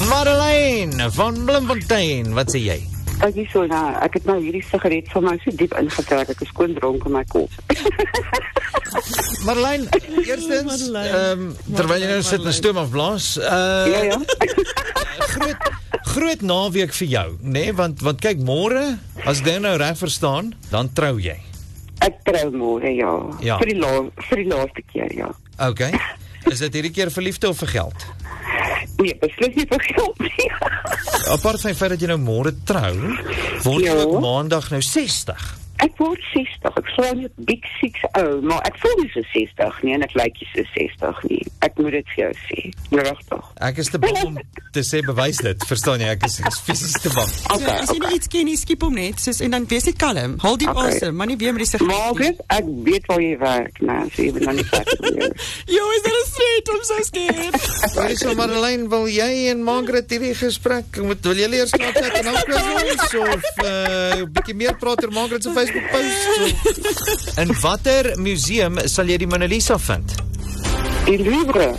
Madeleine van Bloemfontein, wat sê jy? Ek is so ek het nou hierdie sigaret van my so diep ingetrek, ek is skoon dronk in my kop. Madeleine, eerstens, terwyl jy nou sit in 'n stoom afblaas, Ja. groot naweek vir jou, né? Want kyk, môre, as ek dit nou reg verstaan, dan trou jy. Ek trou môre, ja. Ja. Vir die laaste keer, ja. Okay. Is dit hierdie keer vir liefde of vir geld? Nee, beslis nie vir geld nie. Apart van die feit dat jy nou môre trou, word jy Ja. ook maandag nou 60. Ek word 60, ek sou net big 6 ou, maar ek voel nie so 60 nie, en ek lyk nie so 60 nie. Ek moet dit vir jou sê, regtig. Ek is te bang om te sê bewys dit, verstaan jy? Ek is fisies te bang. Okay, As jy nie iets ken nie, skiep hom net, soos, en dan wees net kalm. Hou diep Okay. asem, maar nie weer met die Maar sigaret. ek weet waar jy werk, man, so jy moet nou nie lekker weer. Yo, is that a straight? I'm so scared. Hoorie so, Madeleine, wil jy en Margaret hierdie gesprek, wil julle eers praat en dan ons, of 'n bietjie meer praat oor Margaret se Facebook post? In watter museum sal jy die Mona Lisa vind? Die Louvre.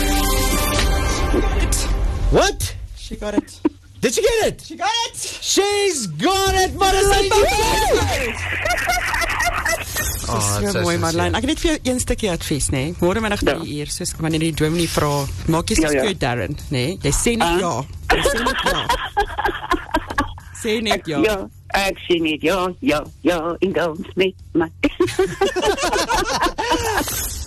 What? She got it. Did she get it? She got it. She's got it, Madeleine! Dis so mooi, Madeleine. Ek het net vir jou een stukkie advies, né? Môre middag 3:00, soos wanneer die dominee vra, maak jy Ja. skoot, Darren, né? Jy sê net ja. Jy sê net ja. Sê net ja. Ja, ek sê net ja, en dans met my.